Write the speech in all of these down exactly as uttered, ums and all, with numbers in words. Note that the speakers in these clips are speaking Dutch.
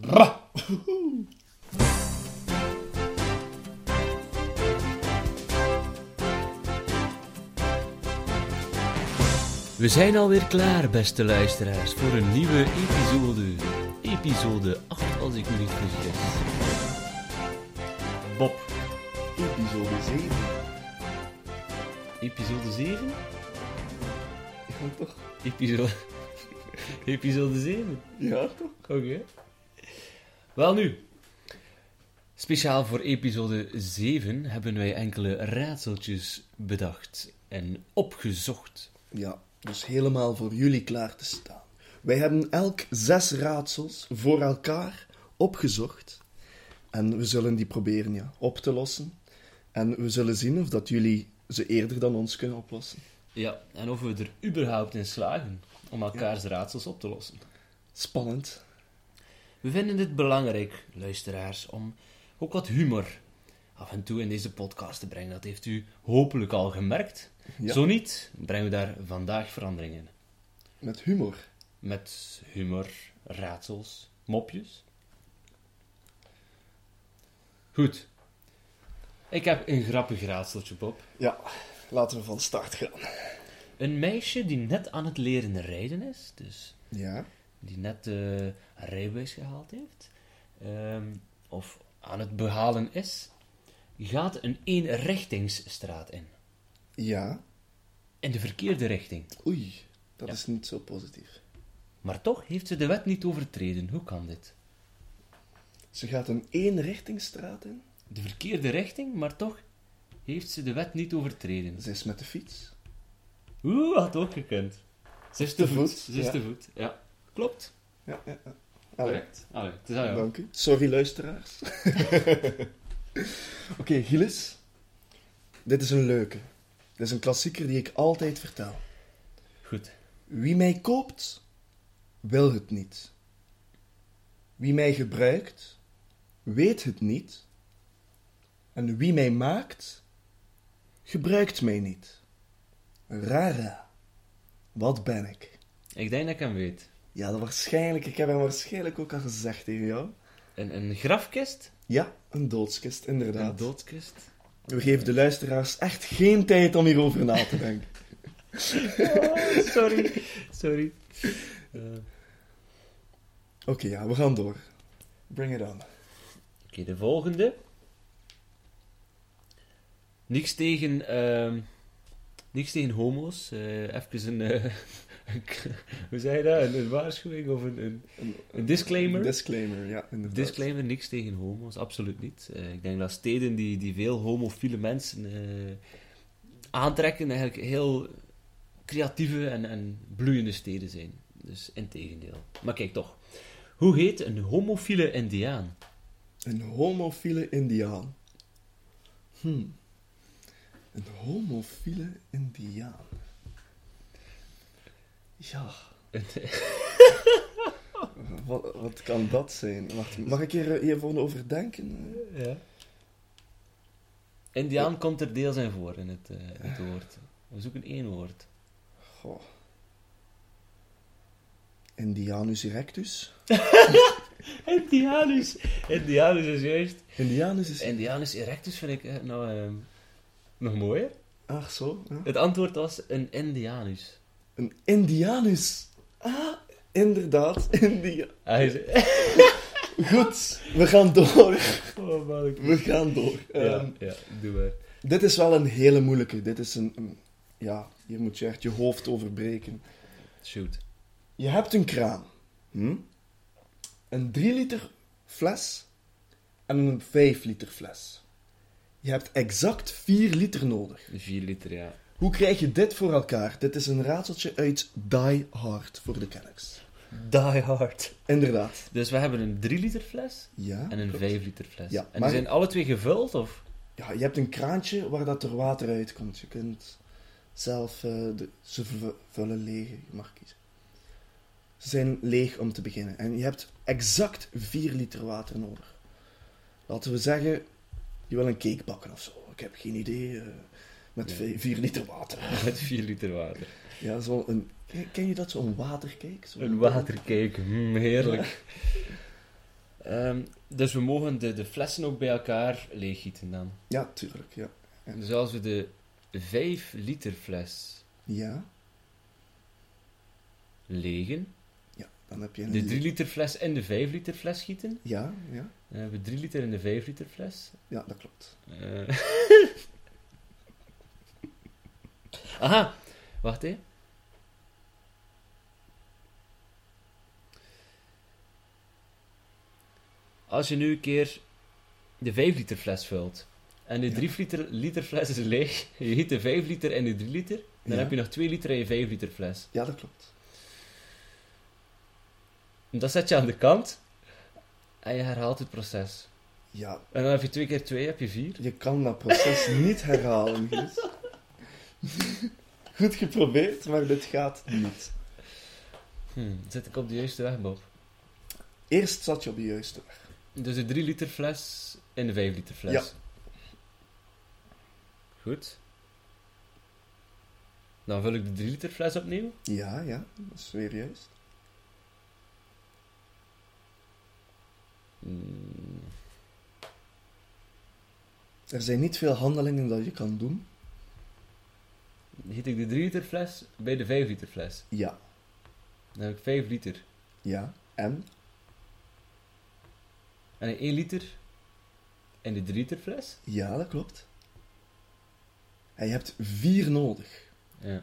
Ra! We zijn alweer klaar, beste luisteraars, voor een nieuwe episode. Episode acht, als ik me niet vergis. Bob. Episode zeven. Episode zeven? Ja, toch? Episode... Episode zeven? Ja, toch? Oké. Okay. Wel nu. Speciaal voor episode zeven hebben wij enkele raadseltjes bedacht en opgezocht. Ja, dus helemaal voor jullie klaar te staan. Wij hebben elk zes raadsels voor elkaar opgezocht. En we zullen die proberen ja, op te lossen. En we zullen zien of dat jullie ze eerder dan ons kunnen oplossen. Ja, en of we er überhaupt in slagen om elkaars ja. raadsels op te lossen. Spannend. We vinden het belangrijk, luisteraars, om ook wat humor af en toe in deze podcast te brengen. Dat heeft u hopelijk al gemerkt. Ja. Zo niet, brengen we daar vandaag verandering in. Met humor? Met humor, raadsels, mopjes. Goed. Ik heb een grappig raadseltje, Bob. Ja, laten we van start gaan. Een meisje die net aan het leren rijden is, dus... Ja. Die net uh, een rijbewijs gehaald heeft, um, of aan het behalen is, gaat een eenrichtingsstraat in. Ja. In de verkeerde richting. Oei, dat ja. is niet zo positief. Maar toch heeft ze de wet niet overtreden. Hoe kan dit? Ze gaat een eenrichtingsstraat in? De verkeerde richting, maar toch heeft ze de wet niet overtreden. Ze is met de fiets. Oeh, had ook gekund. Ze is te, te voet. voet. Ze is ja. te voet, ja. Klopt. Ja, ja, ja. Correct. Allee, het is aan jou. Dank u. Sorry, luisteraars. Oké, okay, Gilles. Dit is een leuke. Dit is een klassieker die ik altijd vertel. Goed. Wie mij koopt, wil het niet. Wie mij gebruikt, weet het niet. En wie mij maakt, gebruikt mij niet. Rara. Wat ben ik? Ik denk dat ik hem weet. Ja, dat waarschijnlijk. Ik heb hem waarschijnlijk ook al gezegd tegen jou. Een, een grafkist? Ja, een doodskist, inderdaad. Een doodskist. We geven de luisteraars echt geen tijd om hierover na te denken. Oh, sorry. Sorry. Uh. Oké, okay, ja, we gaan door. Bring it on. Oké, okay, de volgende. Niks tegen... Uh, niks tegen homo's. Uh, even een... Uh, hoe zei je dat? Een, een waarschuwing of een, een, een disclaimer? Een disclaimer, ja, inderdaad. Disclaimer, niks tegen homo's, absoluut niet. Uh, ik denk dat steden die, die veel homofiele mensen uh, aantrekken, eigenlijk heel creatieve en, en bloeiende steden zijn. Dus integendeel. Maar kijk toch. Hoe heet een homofiele indiaan? Een homofiele indiaan? Hm. Een homofiele indiaan. Ja. wat, wat kan dat zijn? Wacht, mag ik hier even over denken? Ja. Indiaan ja. komt er deels in voor in het, uh, het woord. We zoeken één woord. Goh. Indianus erectus? Indianus. Indianus is juist. Indianus is... Indianus erectus vind ik uh, nou, uh, nog mooier. Ach zo. Ja. Het antwoord was een Indianus. Een Indianus. Ah, inderdaad. India. Ah, is... Goed, we gaan door. Oh, man, ik... We gaan door. Ja, um, ja, doe maar. Dit is wel een hele moeilijke. Dit is een, een... Ja, hier moet je echt je hoofd over breken. Shoot. Je hebt een kraan. Hm? Een drie liter fles en een vijf liter fles. Je hebt exact vier liter nodig. vier liter, ja. Hoe krijg je dit voor elkaar? Dit is een raadseltje uit Die Hard voor de kenners. Die Hard. Inderdaad. Dus we hebben een drie liter fles ja, en een klopt. vijf liter fles. Ja, en maar... die zijn alle twee gevuld, of? Ja, je hebt een kraantje waar dat er water uitkomt. Je kunt zelf uh, de, ze vullen leeg. Je mag kiezen. Ze zijn leeg om te beginnen. En je hebt exact vier liter water nodig. Laten we zeggen, je wil een cake bakken of zo. Ik heb geen idee. Uh, met ja. vier liter water. Met vier liter water. Ja, zo een... Ken je dat, zo'n watercake? Zo een watercake, mm, heerlijk. Ehm, dus we mogen de, de flessen ook bij elkaar leeggieten dan. Ja, tuurlijk, ja. Ja. Dus als we de vijf liter fles Ja, legen, ja, dan heb je een... de drie liter fles in de vijf liter fles gieten, Ja, ja, dan hebben we drie liter in de vijf liter fles. ja, dat klopt. Eh. Aha, wacht hè. Als je nu een keer de vijf liter fles vult en de Ja. drie liter, liter fles is leeg, je giet de vijf liter in de drie liter, dan Ja. heb je nog twee liter in je vijf liter fles. Ja, dat klopt. Dat zet je aan de kant en je herhaalt het proces. Ja, En dan heb je twee keer twee, heb je vier. je kan dat proces niet herhalen, Guus. Goed geprobeerd, maar dit gaat niet. Hm, zit ik op de juiste weg, Bob? Eerst zat je op de juiste weg. Dus de drie liter fles in de vijf liter fles. Ja. Goed. Dan vul ik de drie liter fles opnieuw. Ja, ja, dat is weer juist. Hmm, Er zijn niet veel handelingen dat je kan doen. Dan giet ik de drie liter fles bij de vijf liter fles. Ja, Dan heb ik vijf liter. ja. En? En één liter in de drie liter fles. Ja, dat klopt. En je hebt vier nodig. Ja.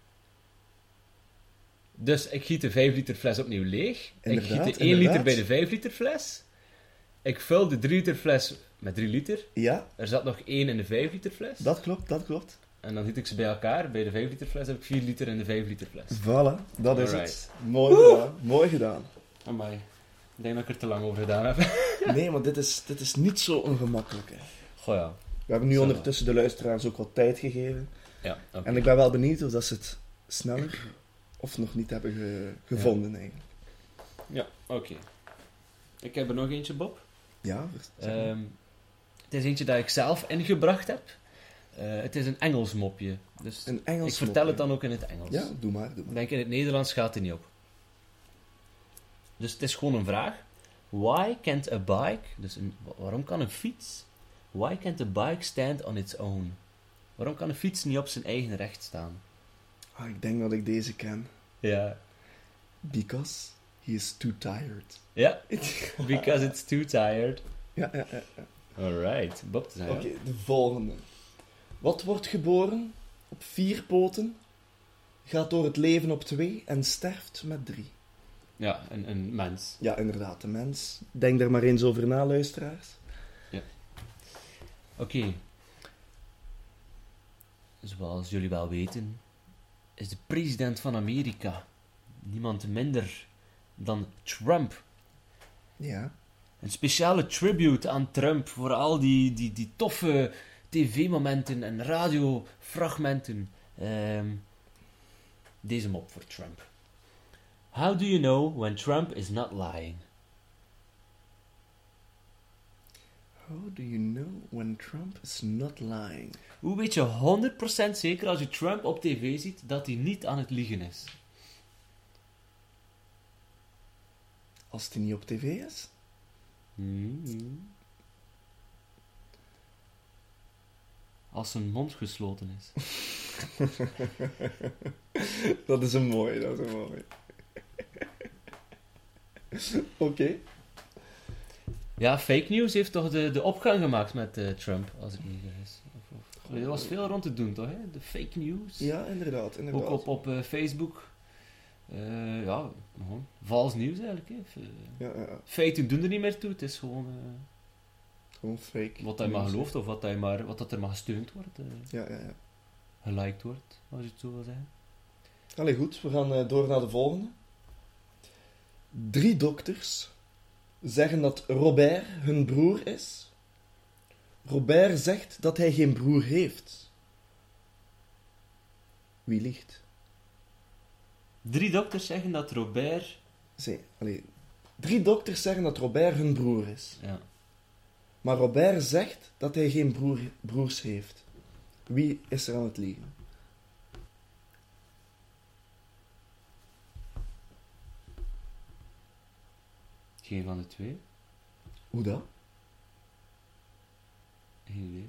Dus ik giet de vijf liter fles opnieuw leeg. Inderdaad, ik giet de één inderdaad. liter bij de vijf liter fles. Ik vul de drie liter fles met drie liter. Ja, Er zat nog één in de vijf liter fles. dat klopt, dat klopt. En dan giet ik ze bij elkaar. Bij de vijf liter fles heb ik vier liter in de vijf liter fles. Voilà, dat is Alright. het. Mooi gedaan, mooi gedaan. Amai. Ik denk dat ik er te lang over gedaan heb. Nee, maar dit is, dit is niet zo ongemakkelijk. Hè. Goh ja. We hebben nu Zo. ondertussen de luisteraars ook wat tijd gegeven. Ja, oké. En ik ben wel benieuwd of dat ze het sneller of nog niet hebben ge- gevonden eigenlijk. Ja, oké. Ik heb er nog eentje, Bob. Ja, zeg maar. Ehm, het is eentje dat ik zelf ingebracht heb. Eh, het is een Engels mopje. Dus een Engels ik vertel mopje. het dan ook in het Engels. Ja, doe maar, doe Ik maar. denk in het Nederlands gaat het niet op. Dus het is gewoon een vraag. Why can't a bike... Dus een, waarom kan een fiets... Why can't a bike stand on its own? Waarom kan een fiets niet op zijn eigen recht staan? Ah, ik denk dat ik deze ken. Ja. Because he is too tired. Ja. Because it's too tired. Ja, ja, ja. ja. Alright. Bob, te Oké, zeggen. de volgende. Wat wordt geboren op vier poten, gaat door het leven op twee en sterft met drie? Ja, een, een mens. Ja, inderdaad, de mens. Denk daar maar eens over na, luisteraars. Oké. Zoals jullie wel weten, is de president van Amerika niemand minder dan Trump. Ja. Een speciale tribute aan Trump voor al die, die, die toffe tv-momenten en radiofragmenten. Ehm deze mop voor Trump. How do you know when Trump is not lying? How do you know when Trump is not lying? Hoe weet je honderd procent zeker als je Trump op tv ziet dat hij niet aan het liegen is? Als hij niet op tv is? Hmm. Als zijn mond gesloten is. Dat is een mooie, dat is een mooie. Oké. Ja, fake news heeft toch de, de opgang gemaakt met eh, Trump, als ik niet vergis. Of, of, er was veel rond te doen, toch? Hè? De fake news. Ja, inderdaad, inderdaad. Ook op, op eh, Facebook. Eh, ja, gewoon vals nieuws eigenlijk. Hè. F- eh, Ja, ja, ja. Feiten doen er niet meer toe. Het is gewoon eh, Gewoon fake. wat hij maar news. gelooft of wat, hij maar, wat dat er maar gesteund wordt. eh, Ja, ja, ja. geliked wordt, als je het zo wil zeggen. Allee, goed, we gaan eh, door naar de volgende. Drie dokters zeggen dat Robert hun broer is. Robert zegt dat hij geen broer heeft. Wie liegt? Drie dokters zeggen dat Robert... Zee, allee, drie dokters zeggen dat Robert hun broer is. Ja. Maar Robert zegt dat hij geen broer, broers heeft. Wie is er aan het liegen? Geen van de twee. Hoe dat? Geen idee.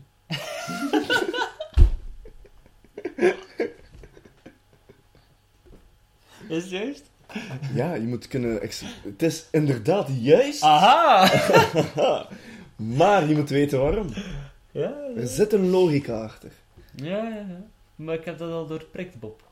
Is het juist? Ja, je moet kunnen... ex- Het is inderdaad juist, Aha! maar je moet weten waarom. Ja, Er ja. zit een logica achter. Ja, ja, ja. Maar ik heb dat al doorprikt, Bob.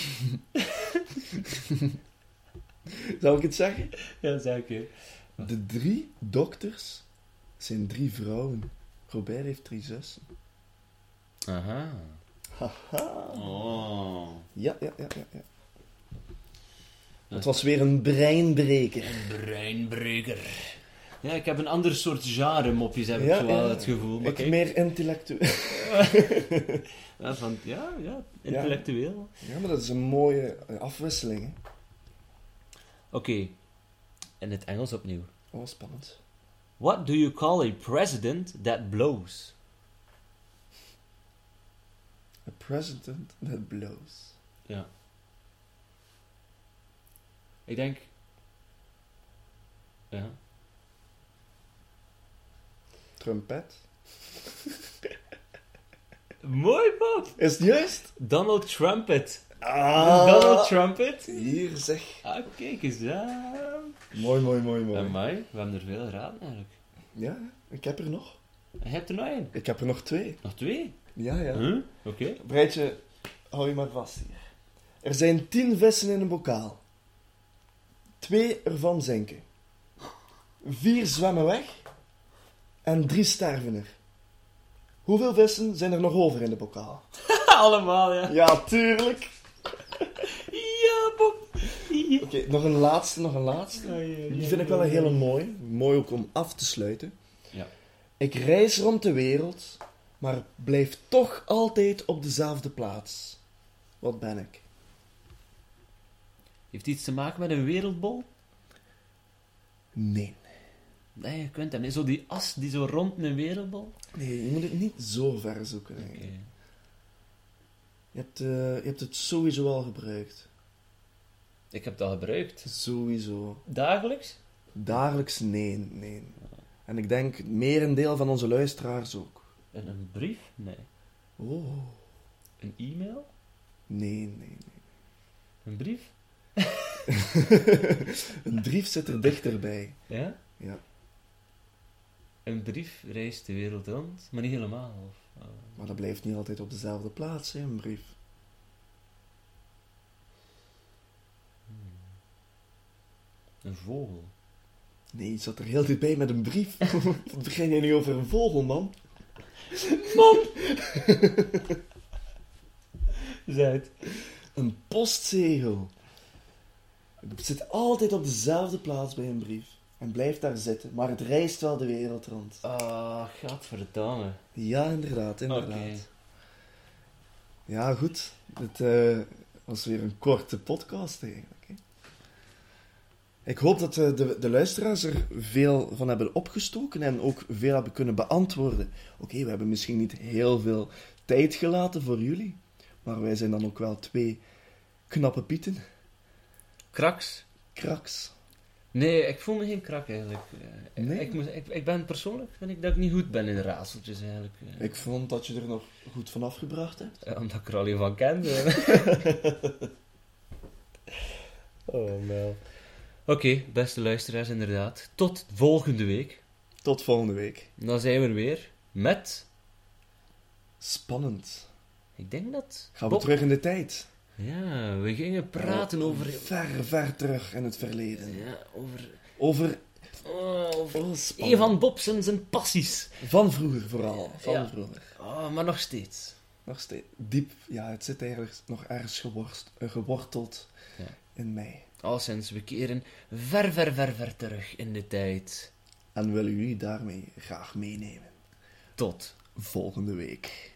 Zal ik het zeggen? Ja, zeker. De drie dokters zijn drie vrouwen. Robert heeft drie zussen. Aha. Haha. Oh. Ja, ja, ja, ja, ja. Het was weer een breinbreker. Een breinbreker. Ja, ik heb een ander soort genre-mopjes, heb ik Ja, zo wel ja. het gevoel. Maar Ik kijk, meer intellectueel. ja, van, ja, ja, intellectueel. Ja, maar dat is een mooie eh, afwisseling. Hè? Oké, in het Engels opnieuw. Oh, spannend. What do you call a president that blows? A president that blows. Ja. Ik denk... Ja. Trumpet. Mooi, Bob! Is het juist? Donald Trumpet. Ah. Donald Trumpet. Hier, zeg. Ah, kijk eens aan. Mooi, mooi, mooi, mooi. Amai, we hebben er veel geraden eigenlijk. Ja, ik heb er nog. En je hebt er nog één. Ik heb er nog twee. Nog twee? Ja, ja. Huh? Oké. Breitje, hou je maar vast hier. Er zijn tien vissen in een bokaal. Twee ervan zinken. Vier zwemmen weg. En drie sterven er. Hoeveel vissen zijn er nog over in de bokaal? Allemaal, ja. Ja, tuurlijk. Ja, Bob. Ja. Oké, nog een laatste, nog een laatste. Ja, ja, ja, Die vind ik wel een hele mooie. Mooi ook om af te sluiten. Ja. Ik reis rond de wereld, maar blijf toch altijd op dezelfde plaats. Wat ben ik? Heeft iets te maken met een wereldbol? Nee. Nee, je kunt hem niet. Zo die as die zo rond een wereldbol? Nee, je moet het niet zo ver zoeken. Oké. Eigenlijk. Je, hebt, eh, je hebt het sowieso al gebruikt. Ik heb dat gebruikt. Sowieso. Dagelijks? Dagelijks nee, nee. En ik denk merendeel van onze luisteraars ook. En een brief? Nee. Oh. Een e-mail? Nee, nee, Een brief? nee. Een brief zit er dichterbij. Ja? Ja. Een brief reist de wereld rond, maar niet helemaal. Of, uh, Maar dat blijft niet altijd op dezelfde plaats, hè, een brief. een vogel. Nee, je zat er heel dichtbij met een brief. Wat begin jij nu over een vogel, man? Man! Zuid. Een postzegel. Het zit altijd op dezelfde plaats bij een brief. En blijft daar zitten, maar het reist wel de wereld rond. Ah, gadverdamme. Ja, inderdaad, inderdaad. Oké. Ja, goed. Het eh, was weer een korte podcast eigenlijk. Hè. Ik hoop dat eh, de, de luisteraars er veel van hebben opgestoken en ook veel hebben kunnen beantwoorden. Oké, we hebben misschien niet heel veel tijd gelaten voor jullie, maar wij zijn dan ook wel twee knappe pieten. Kraks? Kraks. Nee, ik voel me geen krak eigenlijk. Eh, Nee? Ik, moet, ik, ik ben persoonlijk, vind ik dat ik niet goed ben in raadseltjes eigenlijk. eh. Ik vond dat je er nog goed van afgebracht hebt. Ja, omdat ik er al een van kende. Oh, man. Oké, beste luisteraars, inderdaad. Tot volgende week. Tot volgende week. Dan zijn we er weer met... Spannend. Ik denk dat... Gaan we Bob- terug in de tijd? Ja, we gingen praten Oh, over... Ver, ver terug in het verleden. Ja, over... Over... Oh, over... Oh, spannend. Evan Bobs en zijn passies. Van vroeger vooral. Van Ja. vroeger. Oh, maar nog steeds. Nog steeds. Diep. Ja, het zit eigenlijk nog ergens geworst, eh, geworteld Ja. in mij. Al sinds we keren ver, ver, ver, ver terug in de tijd. En willen jullie daarmee graag meenemen. Tot Volgende week.